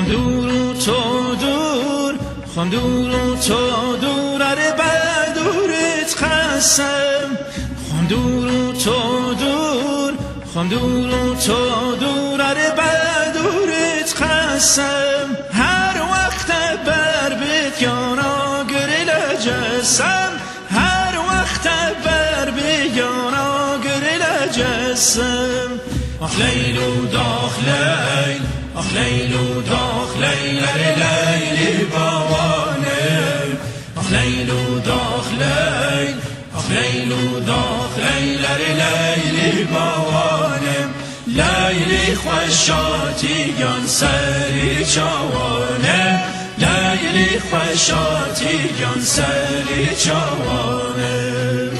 خان دور و تو دور، خان دور و تو دور، اره بر دورت قسم. خان دور و تو دور، خان دور و تو دور، اره بر دورت قسم. هر وقت بر بیت یانا گرل جسم، هر وقت بر بیت یانا گرل جسم. آخ لیل و داخ لیل، آخ لیل و داخ لیل، اره لیلی بوانم. آخ لیل و داخ لیل، آخ لیل و داخ لیل، اره لیلی بوانم. لیلی خوشاتی گان سری چوانم، لیلی خوشاتی گان سری چوانم.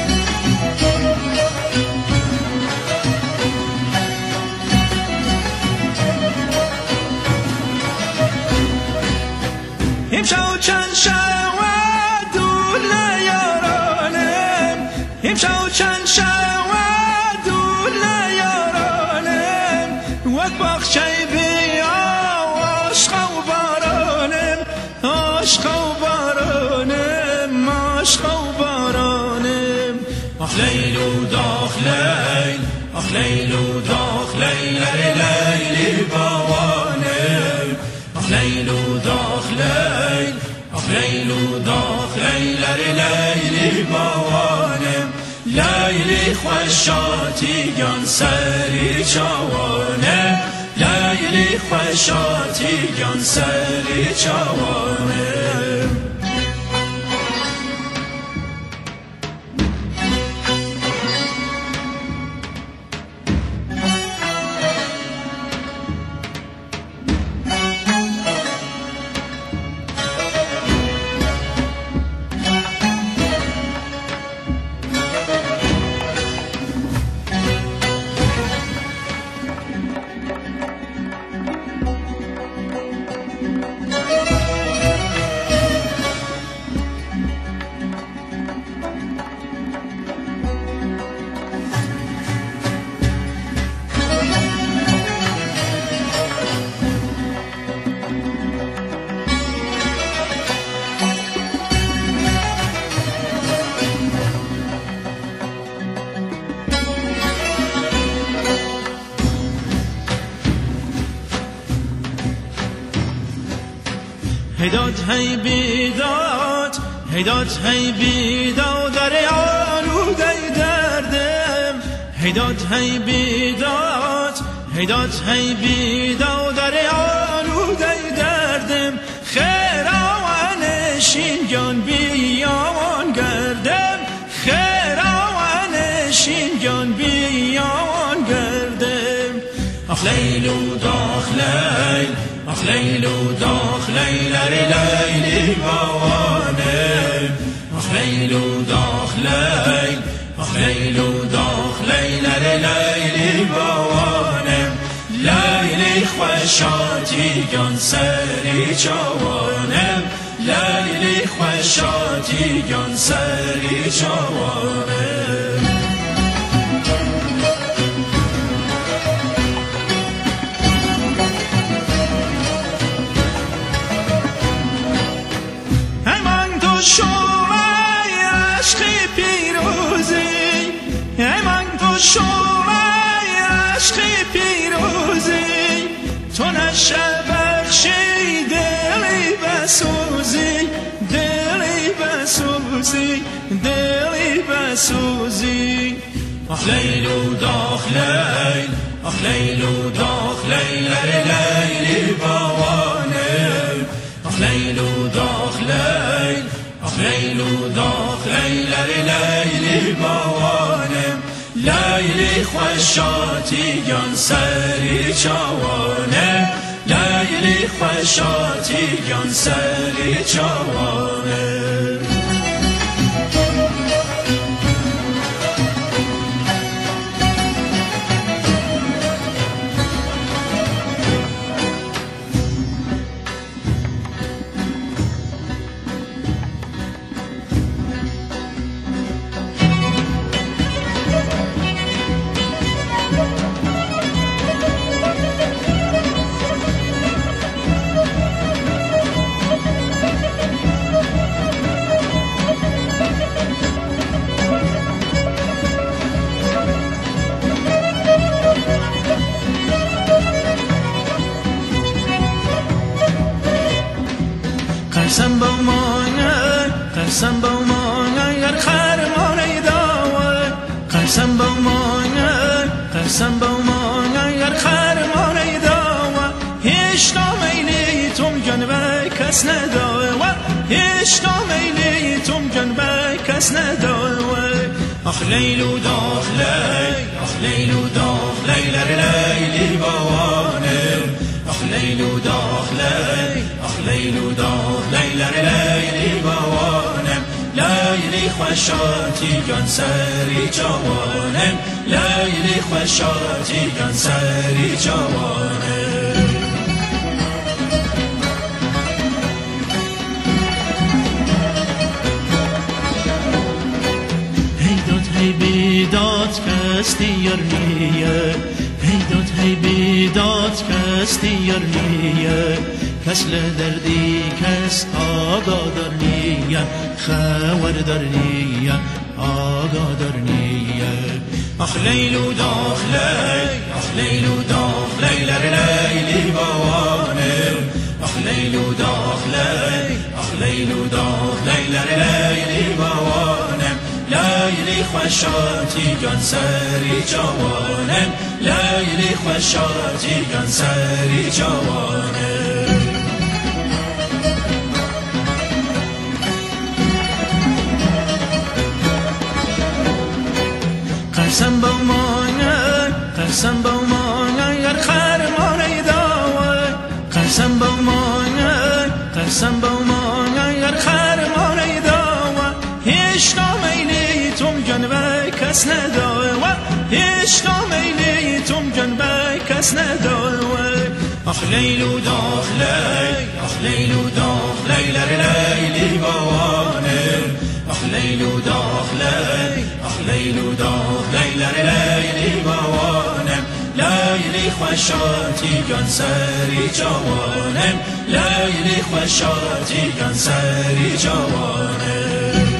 امشو چند شود دور نیارانم، امشو چند شود دور نیارانم. وقت باخچه بیا عشق و بارانم، عشق و بارانم، عشق و بارانم. آخ لیل و داخ لیل، آخ لیل و داخ لیل، اره لیلی بوانم. آخ لیل و داخ لیل، آخ لیل و داخ لیل، اره لیلی بوانم. لیلی خوشاتی گان سری چوانم، لیلی خوشاتی گان سری چوانم. هیداد هی بیداد، هیداد هی بیداد، در آلوده دردم. هیداد هی بیداد، هیداد هی بیداد، در آلوده دردم. خیر آوانشین گان بیاوان گردم، خیر آوانشین گان بیاوان گردم. آخ لیل و داخ لیل، آخ لیل و داخ لیل، اره لیلی بوانم. آخ لیل و داخ لیل، آخ لیل و داخ لیل، اره لیلی بوانم. لیلی خوشاتی گان سری چوانم، لیلی خوشاتی گان سری چوانم. شوی عشق پیروزی، من تو شوی عشق پیروزی. تو نشه بخشی دلی بسوزی، دلی بسوزی، دلی بسوزی. آخ لیل و داخ لیل، آخ لیل و داخ لیل، اره لیلی بوانم. آخ لیل و داخ لیل، آخ لیل و داخ لیل، اره لیلی بوانم. لیلی خوشاتی گان سری چوانم، لیلی خوشاتی گان سری چوانم. قسم با مانه قسم با مانه گر خرمانه داوه قسم با مانه قسم با مانه گر خرمانه داوه هیچ نامیلی توم جان به کس نداوه و هیچ نامیلی توم جان به کس نداوه آخ لیلو داخ لی آخ لیلو داخ لیلر لیلی بوانه آخ لیلو داخ لی آخ لیلو داخ لیلر لیلی بوانه لیلی خوشاتی جان سری جوانه لیلی خوشاتی جان سری جوانه هی بیداد کس دیار نیه هیداد هی بیداد کس دیار نیه کس لدردی کس آگادار نیه خبردار نیه آگادار نیه آخ لیلو داخ لی آخ لیلو داخ لیلر لیلی بوانه آخ لیلو داخ لی آخ لیلو داخ لیلر لیلی بوانه لیلی خوشاتی جان سری جوانه لیلی خوشاتی جان سری جوانه قسم با مانه قسم با مانه گر خرمانه داوه قسم با مانه قسم با مانه گر خرمانه داوه هیچ نامیلی توم جان به کس نداوه و هیچ نامیلی توم جان به کس نداوه آخ لیلو داخ لی آخ لیلو داخ لیلر لیلی بوانه آخ لیلو داخ لی آخ لیلو داخ لیلر لیلی بوانه لیلی خوشاتی جان سری جوانه لیلی خوشاتی جان سری جوانه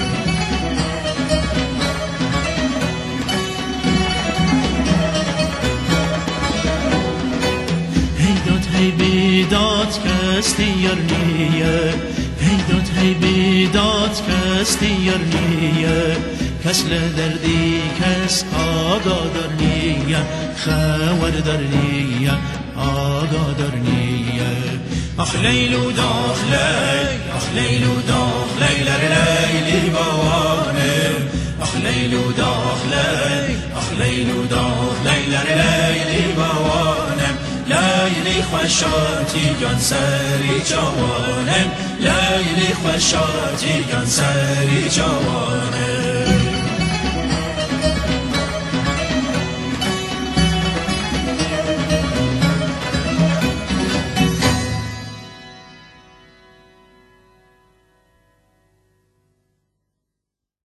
هی بیداد کس دیار نیه هیداد هی بیداد کس دیار نیه کس لدردی کس آگادار نیه خبردار نیه آگادار نیه آخ لیلو داخ لی آخ لیلو داخ لیلر لیلی بوانه آخ لیلو داخ لی آخ لیلو داخ لیلر لیلی بوانه لیلی خوشاتی جان سری جوانه لیلی خوشاتی جان سری جوانه